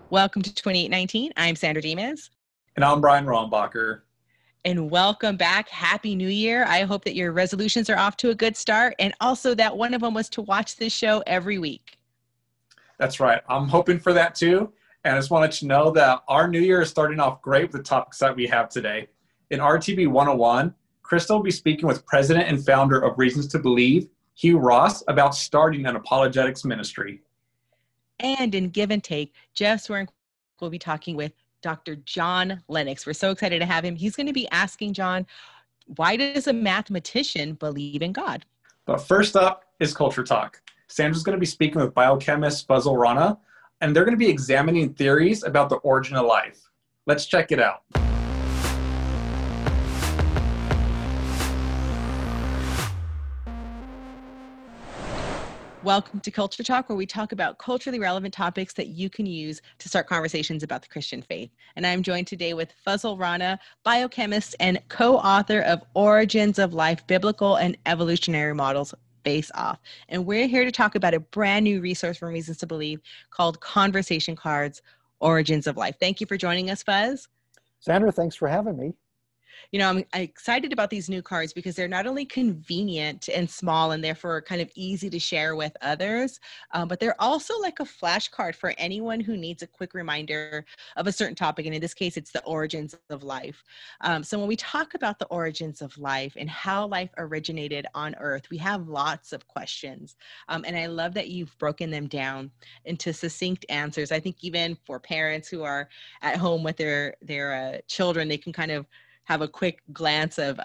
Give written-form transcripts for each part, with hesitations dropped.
Welcome to 2819. I'm Sandra Dimas. And I'm Brian Rombacher. And welcome back. Happy New Year. I hope that your resolutions are off to a good start, and also that one of them was to watch this show every week. That's right. I'm hoping for that too. And I just wanted to know that our new year is starting off great with the topics that we have today. In RTB 101, Krista will be speaking with president and founder of Reasons to Believe, Hugh Ross, about starting an apologetics ministry. And in Give and Take, Jeff Swearing will be talking with Dr. John Lennox. We're so excited to have him. He's going to be asking John, why does a mathematician believe in God? But first up is Culture Talk. Sandra's going to be speaking with biochemist Fazal Rana, and they're going to be examining theories about the origin of life. Let's check it out. Welcome to Culture Talk, where we talk about culturally relevant topics that you can use to start conversations about the Christian faith. And I'm joined today with Fazal Rana, biochemist and co-author of Origins of Life, Biblical and Evolutionary Models Face Off. And we're here to talk about a brand new resource from Reasons to Believe called Conversation Cards, Origins of Life. Thank you for joining us, Fuzz. Sandra, thanks for having me. You know, I'm excited about these new cards because they're not only convenient and small and therefore kind of easy to share with others, but they're also like a flashcard for anyone who needs a quick reminder of a certain topic. And in this case, it's the origins of life. So when we talk about the origins of life and how life originated on Earth, we have lots of questions. And I love that you've broken them down into succinct answers. I think even for parents who are at home with their children, they can kind of have a quick glance of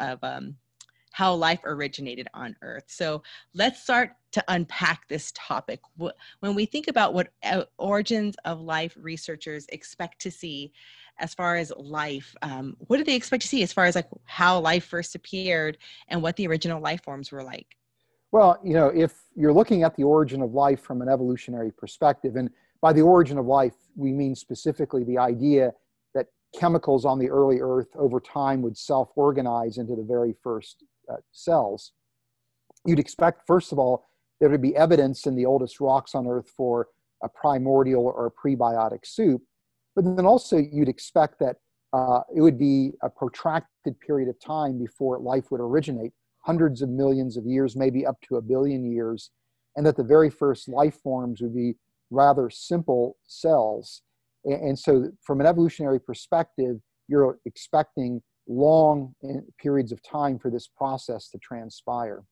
how life originated on Earth. So let's start to unpack this topic. When we think about what origins of life researchers expect to see as far as life, what do they expect to see as far as like how life first appeared and what the original life forms were like? Well, you know, if you're looking at the origin of life from an evolutionary perspective, and by the origin of life, we mean specifically the idea that chemicals on the early Earth over time would self-organize into the very first cells. You'd expect, first of all, there to be evidence in the oldest rocks on Earth for a primordial or a prebiotic soup, but then also you'd expect that it would be a protracted period of time before life would originate, hundreds of millions of years, maybe up to 1 billion years, and that the very first life forms would be rather simple cells. And so from an evolutionary perspective, you're expecting long periods of time for this process to transpire.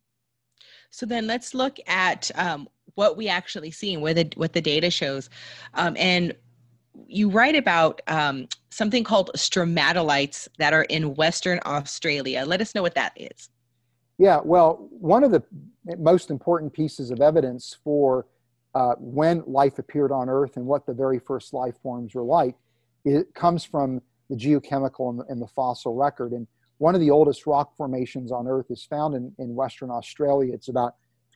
So then let's look at what we actually see and what the data shows. And you write about something called stromatolites that are in Western Australia. Let us know what that is. Yeah, well, one of the most important pieces of evidence for when life appeared on Earth and what the very first life forms were like, it comes from the geochemical and the fossil record. And one of the oldest rock formations on Earth is found in Western Australia. It's about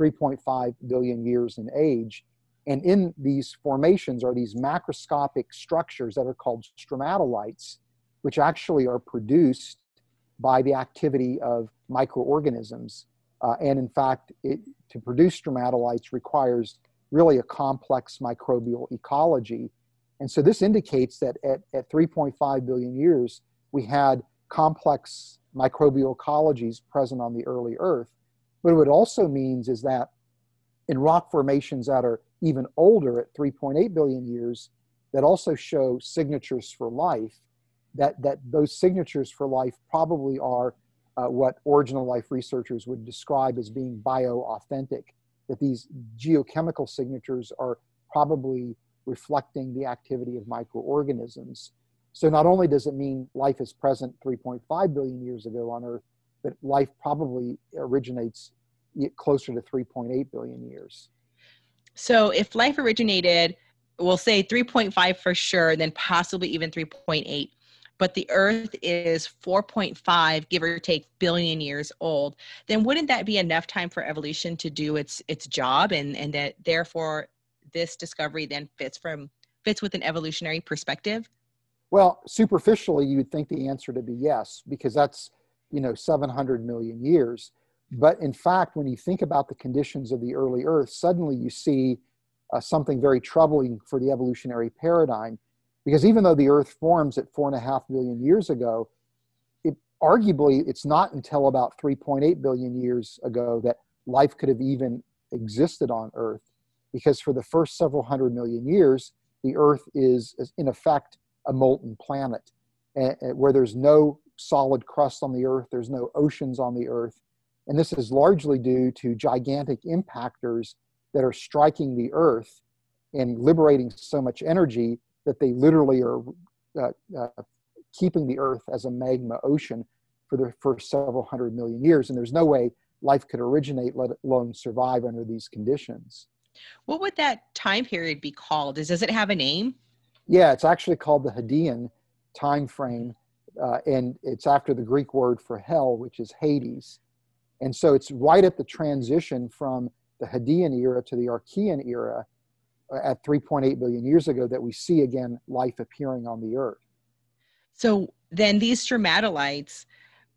3.5 billion years in age. And in these formations are these macroscopic structures that are called stromatolites, which actually are produced by the activity of microorganisms. And in fact, to produce stromatolites requires really a complex microbial ecology. And so this indicates that at 3.5 billion years, we had complex microbial ecologies present on the early Earth. But what it also means is that in rock formations that are even older at 3.8 billion years, that also show signatures for life, that those signatures for life probably are what original life researchers would describe as being bio-authentic, that these geochemical signatures are probably reflecting the activity of microorganisms. So not only does it mean life is present 3.5 billion years ago on Earth, but life probably originates closer to 3.8 billion years. So if life originated, we'll say 3.5 for sure, then possibly even 3.8. But the Earth is 4.5, give or take, billion years old, then wouldn't that be enough time for evolution to do its job, and that therefore this discovery then fits with an evolutionary perspective? Well, superficially, you would think the answer to be yes, because that's 700 million years. But in fact, when you think about the conditions of the early Earth, suddenly you see something very troubling for the evolutionary paradigm. Because even though the Earth forms at 4.5 billion years ago, arguably it's not until about 3.8 billion years ago that life could have even existed on Earth. Because for the first several hundred million years, the Earth is in effect a molten planet, where there's no solid crust on the Earth, there's no oceans on the Earth. And this is largely due to gigantic impactors that are striking the Earth and liberating so much energy that they literally are keeping the Earth as a magma ocean for the first several hundred million years. And there's no way life could originate, let alone survive under these conditions. What would that time period be called? Does it have a name? Yeah, it's actually called the Hadean time frame, and it's after the Greek word for hell, which is Hades. And so it's right at the transition from the Hadean era to the Archean era at 3.8 billion years ago that we see again life appearing on the Earth. So then these stromatolites,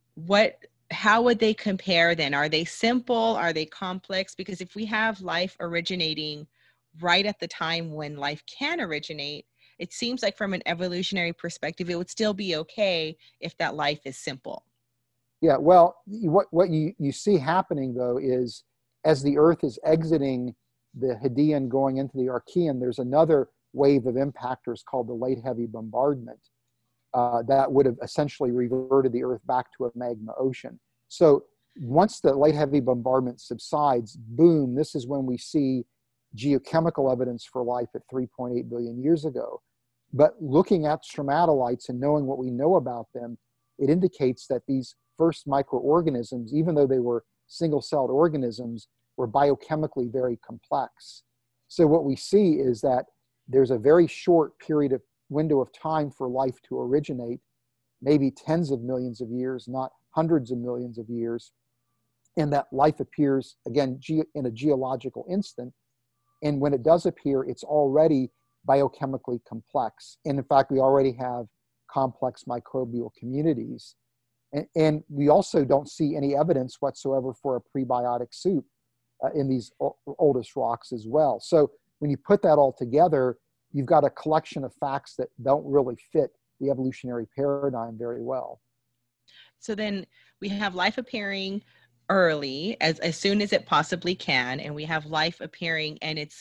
how would they compare then? Are they simple? Are they complex? Because if we have life originating right at the time when life can originate, it seems like from an evolutionary perspective, it would still be okay if that life is simple. Yeah, well, what you see happening though is as the Earth is exiting the Hadean going into the Archean, there's another wave of impactors called the late heavy bombardment that would have essentially reverted the Earth back to a magma ocean. So once the late heavy bombardment subsides, boom, this is when we see geochemical evidence for life at 3.8 billion years ago. But looking at stromatolites and knowing what we know about them, it indicates that these first microorganisms, even though they were single-celled organisms, were biochemically very complex. So what we see is that there's a very short window of time for life to originate, maybe tens of millions of years, not hundreds of millions of years, and that life appears, again, in a geological instant. And when it does appear, it's already biochemically complex. And in fact, we already have complex microbial communities. And we also don't see any evidence whatsoever for a prebiotic soup in these oldest rocks as well. So when you put that all together, you've got a collection of facts that don't really fit the evolutionary paradigm very well. So then we have life appearing early, as soon as it possibly can, and we have life appearing and it's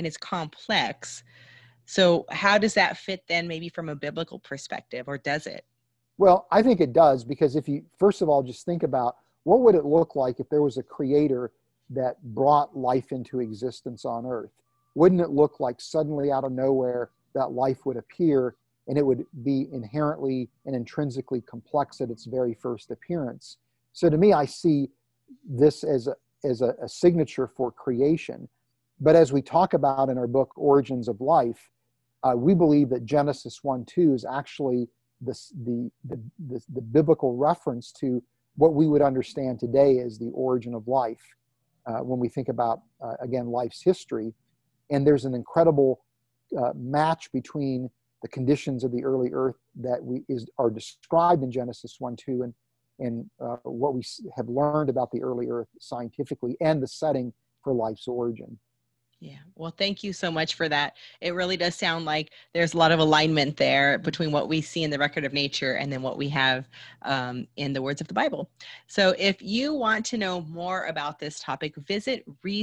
complex. So how does that fit then maybe from a biblical perspective, or does it? Well, I think it does, because if you, first of all, just think about what would it look like if there was a creator that brought life into existence on Earth? Wouldn't it look like suddenly out of nowhere that life would appear, and it would be inherently and intrinsically complex at its very first appearance? So to me, I see this as a signature for creation. But as we talk about in our book, Origins of Life, we believe that Genesis 1:2 is actually the biblical reference to what we would understand today as the origin of life when we think about, again, life's history. And there's an incredible match between the conditions of the early Earth that are described in Genesis 1:2 and what we have learned about the early Earth scientifically and the setting for life's origin. Yeah. Well, thank you so much for that. It really does sound like there's a lot of alignment there between what we see in the record of nature and then what we have in the words of the Bible. So if you want to know more about this topic, visit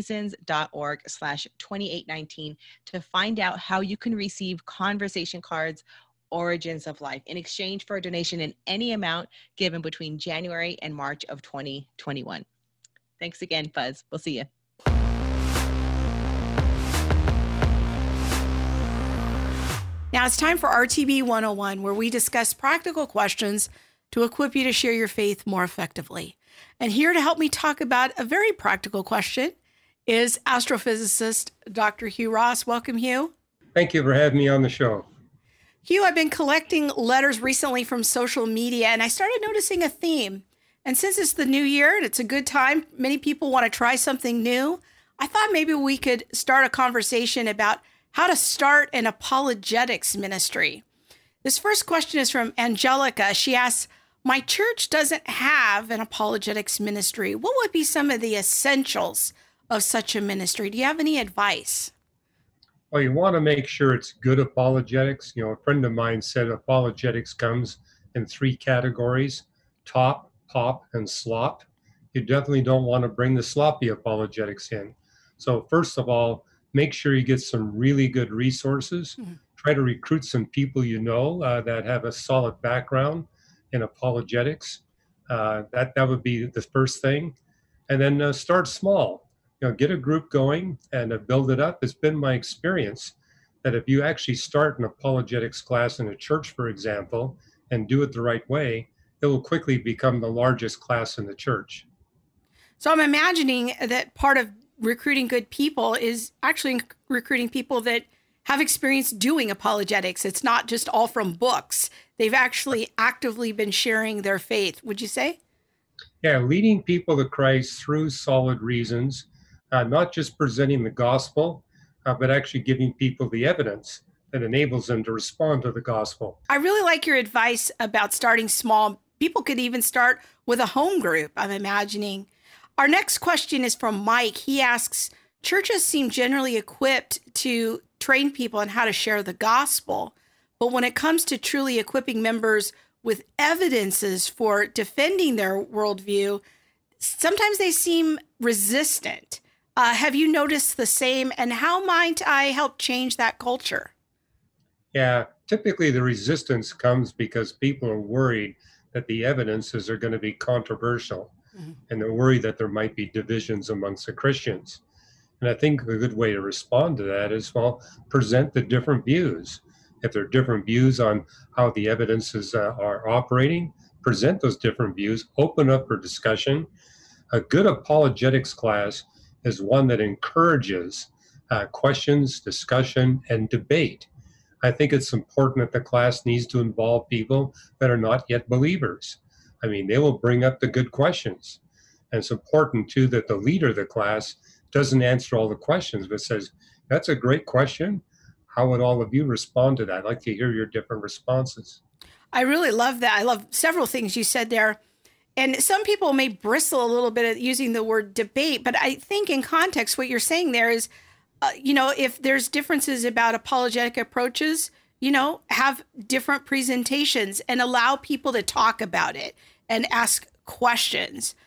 reasons.org/2819 to find out how you can receive conversation cards, Origins of Life, in exchange for a donation in any amount given between January and March of 2021. Thanks again, Fuzz. We'll see you. Now it's time for RTB 101, where we discuss practical questions to equip you to share your faith more effectively. And here to help me talk about a very practical question is astrophysicist Dr. Hugh Ross. Welcome, Hugh. Thank you for having me on the show. Hugh, I've been collecting letters recently from social media, and I started noticing a theme. And since it's the new year and it's a good time, many people want to try something new, I thought maybe we could start a conversation about how to start an apologetics ministry. This first question is from Angelica. She asks, my church doesn't have an apologetics ministry. What would be some of the essentials of such a ministry? Do you have any advice? Well, you want to make sure it's good apologetics. You know, a friend of mine said apologetics comes in three categories: top, pop, and slop. You definitely don't want to bring the sloppy apologetics in. So first of all, make sure you get some really good resources. Try to recruit some people you know that have a solid background in apologetics. That would be the first thing. And then start small. You know, get a group going and build it up. It's been my experience that if you actually start an apologetics class in a church, for example, and do it the right way, it will quickly become the largest class in the church. So I'm imagining that part of recruiting good people is actually recruiting people that have experience doing apologetics. It's not just all from books. They've actually actively been sharing their faith, would you say? Yeah, leading people to Christ through solid reasons, not just presenting the gospel, but actually giving people the evidence that enables them to respond to the gospel. I really like your advice about starting small. People could even start with a home group, I'm imagining. Our next question is from Mike. He asks, churches seem generally equipped to train people on how to share the gospel, but when it comes to truly equipping members with evidences for defending their worldview, sometimes they seem resistant. Have you noticed the same, and how might I help change that culture? Yeah, typically the resistance comes because people are worried that the evidences are going to be controversial, and they're worried that there might be divisions amongst the Christians. And I think a good way to respond to that is, well, present the different views. If there are different views on how the evidences are operating, present those different views, open up for discussion. A good apologetics class is one that encourages questions, discussion, and debate. I think it's important that the class needs to involve people that are not yet believers. I mean, they will bring up the good questions. And it's important, too, that the leader of the class doesn't answer all the questions, but says, that's a great question. How would all of you respond to that? I'd like to hear your different responses. I really love that. I love several things you said there. And some people may bristle a little bit at using the word debate, but I think in context, what you're saying there is, if there's differences about apologetic approaches, have different presentations and allow people to talk about it and ask questions.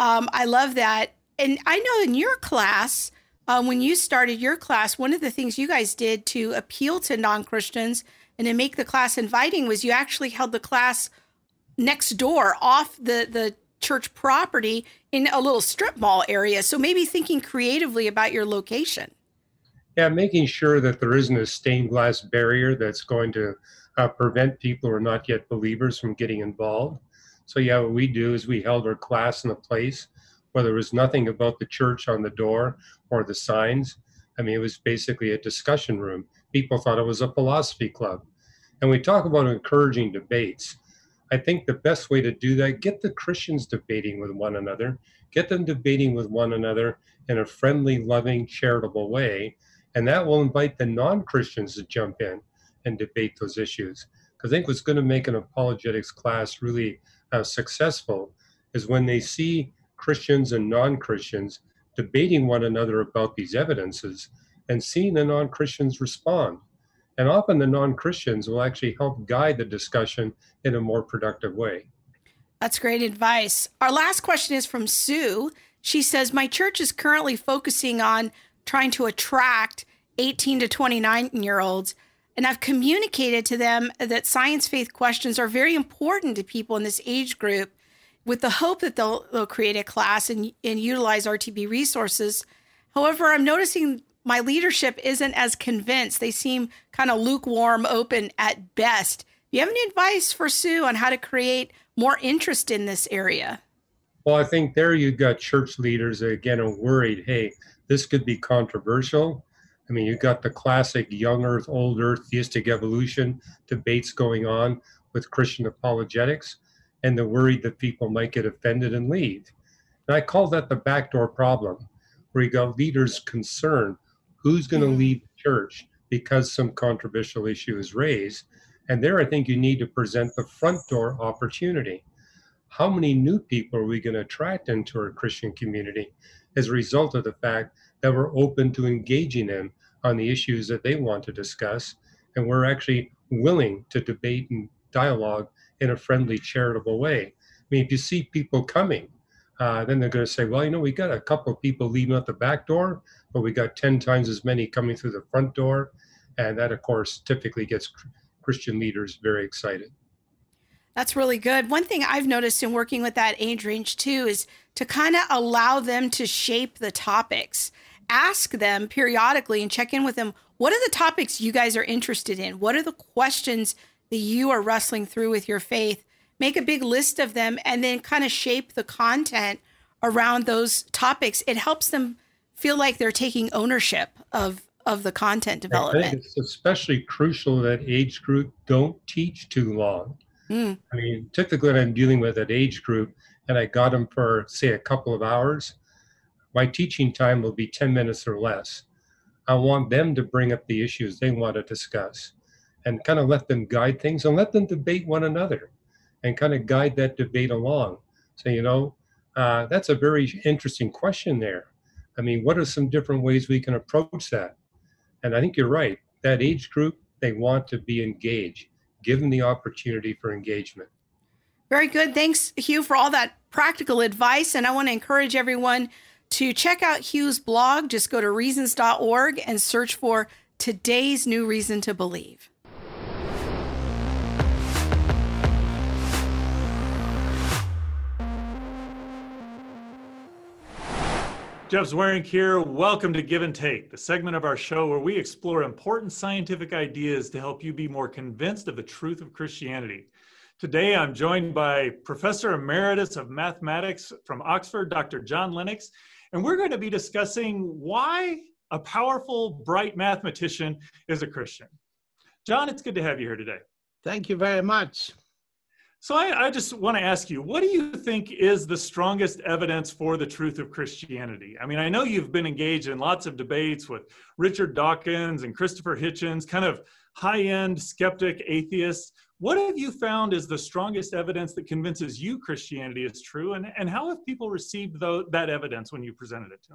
I love that. And I know in your class, when you started your class, one of the things you guys did to appeal to non-Christians and to make the class inviting was you actually held the class next door off the church property in a little strip mall area. So maybe thinking creatively about your location. Yeah, making sure that there isn't a stained glass barrier that's going to prevent people who are not yet believers from getting involved. So yeah, what we do is we held our class in a place where there was nothing about the church on the door or the signs. I mean, it was basically a discussion room. People thought it was a philosophy club. And we talk about encouraging debates. I think the best way to do that, get the Christians debating with one another, get them debating with one another in a friendly, loving, charitable way. And that will invite the non-Christians to jump in and debate those issues. Because I think what's going to make an apologetics class really successful is when they see Christians and non-Christians debating one another about these evidences and seeing the non-Christians respond. And often the non-Christians will actually help guide the discussion in a more productive way. That's great advice. Our last question is from Sue. She says, my church is currently focusing on trying to attract 18 to 29-year-olds. And I've communicated to them that science faith questions are very important to people in this age group with the hope that they'll create a class and utilize RTB resources. However, I'm noticing my leadership isn't as convinced. They seem kind of lukewarm, open at best. Do you have any advice for Sue on how to create more interest in this area? Well, I think there you've got church leaders that, again, are worried, hey, this could be controversial. I mean, you've got the classic young earth, old earth, theistic evolution debates going on with Christian apologetics, and they're worried that people might get offended and leave. And I call that the backdoor problem, where you got leaders concerned who's going to leave the church because some controversial issue is raised. And there, I think you need to present the front door opportunity. How many new people are we going to attract into our Christian community as a result of the fact that we're open to engaging them on the issues that they want to discuss. And we're actually willing to debate and dialogue in a friendly, charitable way. I mean, if you see people coming, then they're going to say, well, we got a couple of people leaving out the back door, but we got 10 times as many coming through the front door. And that, of course, typically gets Christian leaders very excited. That's really good. One thing I've noticed in working with that age range too is to kind of allow them to shape the topics. Ask them periodically and check in with them. What are the topics you guys are interested in? What are the questions that you are wrestling through with your faith? Make a big list of them and then kind of shape the content around those topics. It helps them feel like they're taking ownership of the content development. I think it's especially crucial that age group don't teach too long. I mean, typically when I'm dealing with an age group and I got them for, say, a couple of hours, my teaching time will be 10 minutes or less. I want them to bring up the issues they want to discuss and kind of let them guide things and let them debate one another and kind of guide that debate along. So, that's a very interesting question there. I mean, what are some different ways we can approach that? And I think you're right. That age group, they want to be engaged. Give them the opportunity for engagement. Very good. Thanks, Hugh, for all that practical advice. And I want to encourage everyone to check out Hugh's blog. Just go to reasons.org and search for Today's New Reason to Believe. Jeff Zwerig here. Welcome to Give and Take, the segment of our show where we explore important scientific ideas to help you be more convinced of the truth of Christianity. Today, I'm joined by Professor Emeritus of Mathematics from Oxford, Dr. John Lennox, and we're going to be discussing why a powerful, bright mathematician is a Christian. John, it's good to have you here today. Thank you very much. So I just want to ask you, what do you think is the strongest evidence for the truth of Christianity? I mean, I know you've been engaged in lots of debates with Richard Dawkins and Christopher Hitchens, kind of high-end skeptic atheists. What have you found is the strongest evidence that convinces you Christianity is true? And how have people received that evidence when you presented it to them?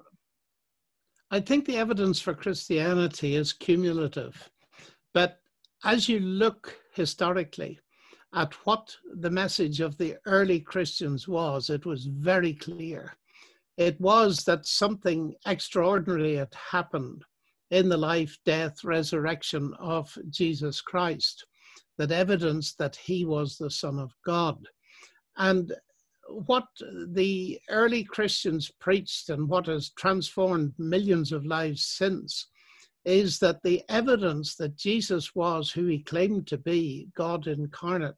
I think the evidence for Christianity is cumulative. But as you look historically at what the message of the early Christians was, it was very clear. It was that something extraordinary had happened in the life, death, resurrection of Jesus Christ, that evidenced that he was the Son of God. And what the early Christians preached and what has transformed millions of lives since is that the evidence that Jesus was who he claimed to be, God incarnate,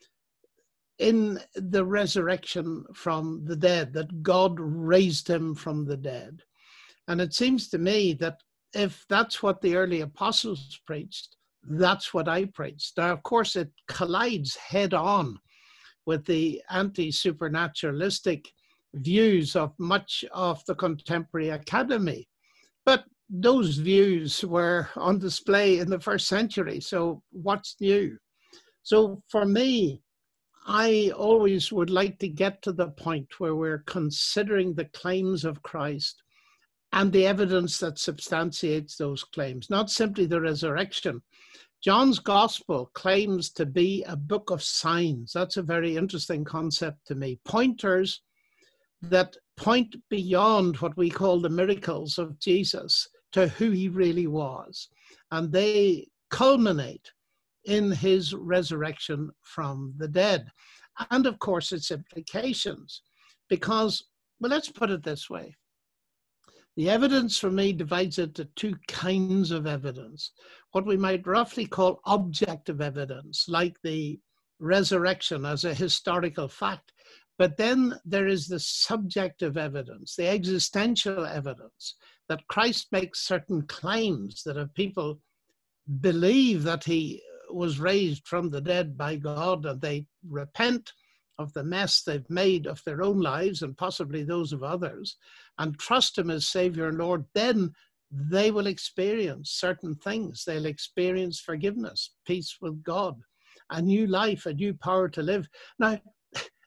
in the resurrection from the dead, that God raised him from the dead. And it seems to me that if that's what the early apostles preached, that's what I preached. Now, of course, it collides head on with the anti-supernaturalistic views of much of the contemporary academy. But those views were on display in the first century. So what's new? So for me, I always would like to get to the point where we're considering the claims of Christ and the evidence that substantiates those claims, not simply the resurrection. John's gospel claims to be a book of signs. That's a very interesting concept to me. Pointers that point beyond what we call the miracles of Jesus to who he really was. And they culminate in his resurrection from the dead. And of course, its implications. Because, well, let's put it this way. The evidence for me divides into two kinds of evidence. What we might roughly call objective evidence, like the resurrection as a historical fact. But then there is the subjective evidence, the existential evidence, that Christ makes certain claims that if people believe that he was raised from the dead by God and they repent of the mess they've made of their own lives and possibly those of others and trust him as Savior and Lord, then they will experience certain things. They'll experience forgiveness, peace with God, a new life, a new power to live. Now,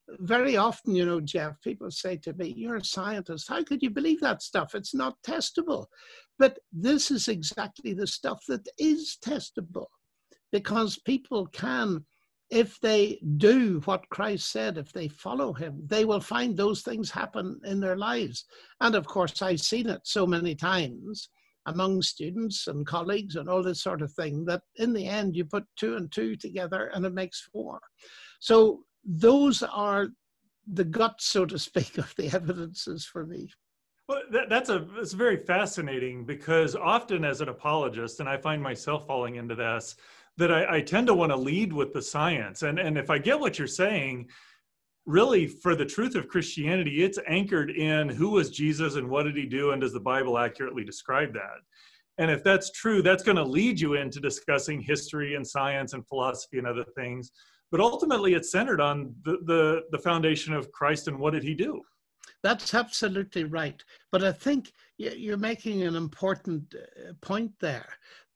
very often, you know, Jeff, people say to me, you're a scientist. How could you believe that stuff? It's not testable. But this is exactly the stuff that is testable, because people can, if they do what Christ said, if they follow him, they will find those things happen in their lives. And of course, I've seen it so many times among students and colleagues and all this sort of thing, that in the end, you put 2 and 2 together and it makes 4. So those are the guts, so to speak, of the evidences for me. Well, it's very fascinating, because often as an apologist, and I find myself falling into this, that I tend to want to lead with the science. And if I get what you're saying, really for the truth of Christianity, it's anchored in who was Jesus and what did he do, and does the Bible accurately describe that? And if that's true, that's going to lead you into discussing history and science and philosophy and other things. But ultimately, it's centered on the foundation of Christ and what did he do? That's absolutely right. But I think you're making an important point there,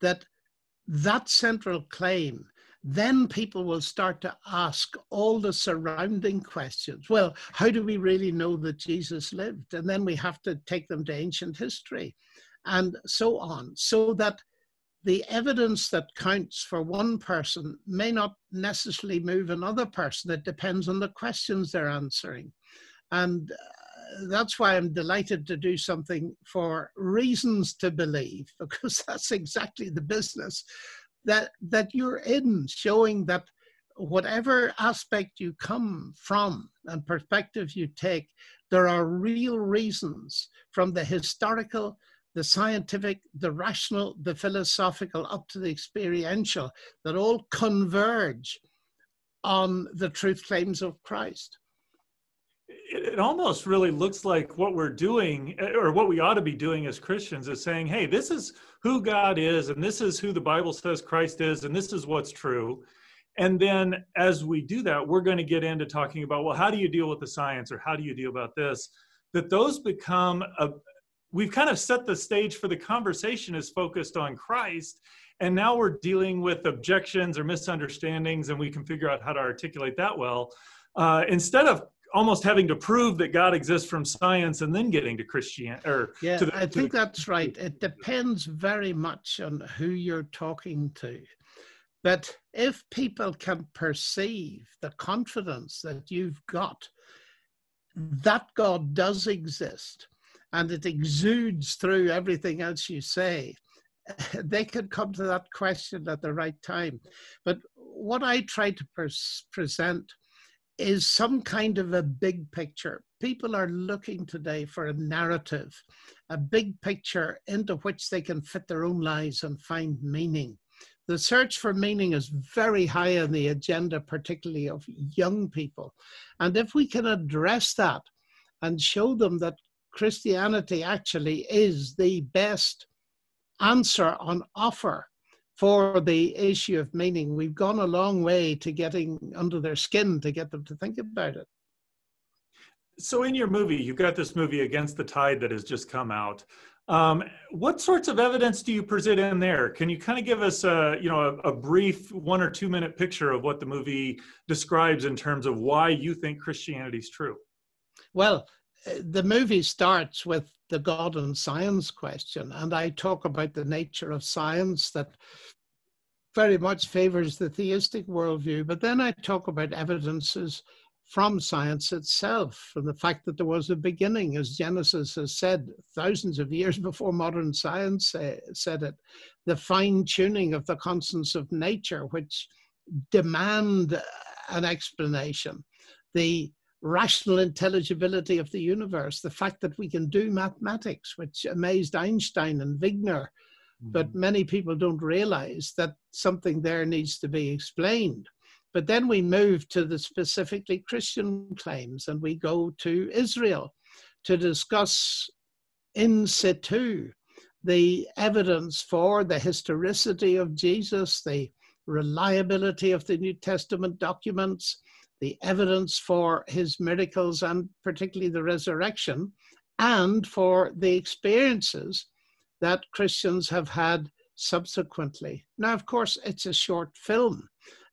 that central claim, then people will start to ask all the surrounding questions. Well, how do we really know that Jesus lived? And then we have to take them to ancient history and so on, so that the evidence that counts for one person may not necessarily move another person. It depends on the questions they're answering. And that's why I'm delighted to do something for Reasons to Believe, because that's exactly the business that you're in, showing that whatever aspect you come from and perspective you take, there are real reasons, from the historical, the scientific, the rational, the philosophical, up to the experiential, that all converge on the truth claims of Christ. It almost really looks like what we're doing, or what we ought to be doing as Christians, is saying, hey, this is who God is, and this is who the Bible says Christ is, and this is what's true. And then as we do that, we're going to get into talking about, well, how do you deal with the science, or how do you deal about this? That those become we've kind of set the stage for the conversation is focused on Christ, and now we're dealing with objections or misunderstandings, and we can figure out how to articulate that well, instead of almost having to prove that God exists from science and then getting to Christianity. I think that's right. It depends very much on who you're talking to. But if people can perceive the confidence that you've got, that God does exist, and it exudes through everything else you say, they could come to that question at the right time. But what I try to present is some kind of a big picture. People are looking today for a narrative, a big picture into which they can fit their own lives and find meaning. The search for meaning is very high on the agenda, particularly of young people. And if we can address that and show them that Christianity actually is the best answer on offer for the issue of meaning, we've gone a long way to getting under their skin to get them to think about it. So in your movie, you've got this movie Against the Tide that has just come out. What sorts of evidence do you present in there? Can you kind of give us a brief 1 or 2 minute picture of what the movie describes in terms of why you think Christianity is true? Well, the movie starts with the God and science question, and I talk about the nature of science that very much favors the theistic worldview, but then I talk about evidences from science itself, from the fact that there was a beginning, as Genesis has said thousands of years before modern science said it, the fine-tuning of the constants of nature, which demand an explanation, the rational intelligibility of the universe, the fact that we can do mathematics, which amazed Einstein and Wigner, but many people don't realize that something there needs to be explained. But then we move to the specifically Christian claims, and we go to Israel to discuss in situ the evidence for the historicity of Jesus, the reliability of the New Testament documents, the evidence for his miracles, and particularly the resurrection, and for the experiences that Christians have had subsequently. Now, of course, it's a short film,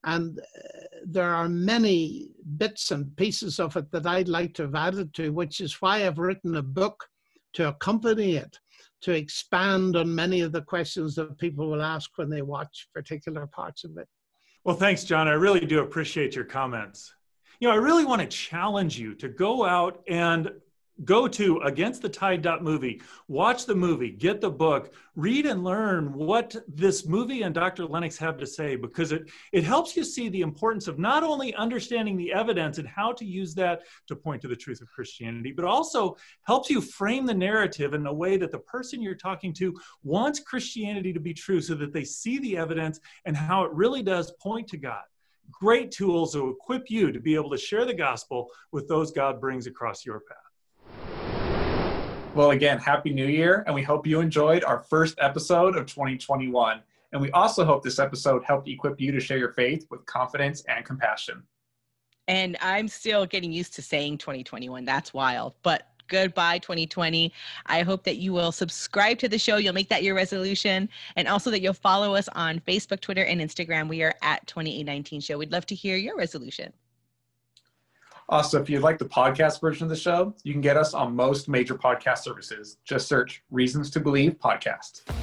And there are many bits and pieces of it that I'd like to have added to, which is why I've written a book to accompany it, to expand on many of the questions that people will ask when they watch particular parts of it. Well, thanks, John. I really do appreciate your comments. I really want to challenge you to go out and go to againstthetide.movie, watch the movie, get the book, read and learn what this movie and Dr. Lennox have to say, because it helps you see the importance of not only understanding the evidence and how to use that to point to the truth of Christianity, but also helps you frame the narrative in a way that the person you're talking to wants Christianity to be true, so that they see the evidence and how it really does point to God. Great tools to equip you to be able to share the gospel with those God brings across your path. Well, again, Happy New Year, and we hope you enjoyed our first episode of 2021. And we also hope this episode helped equip you to share your faith with confidence and compassion. And I'm still getting used to saying 2021. That's wild. But goodbye, 2020. I hope that you will subscribe to the show. You'll make that your resolution. And also that you'll follow us on Facebook, Twitter, and Instagram. We are at 2819 Show. We'd love to hear your resolution. Also, if you'd like the podcast version of the show, you can get us on most major podcast services. Just search Reasons to Believe Podcast.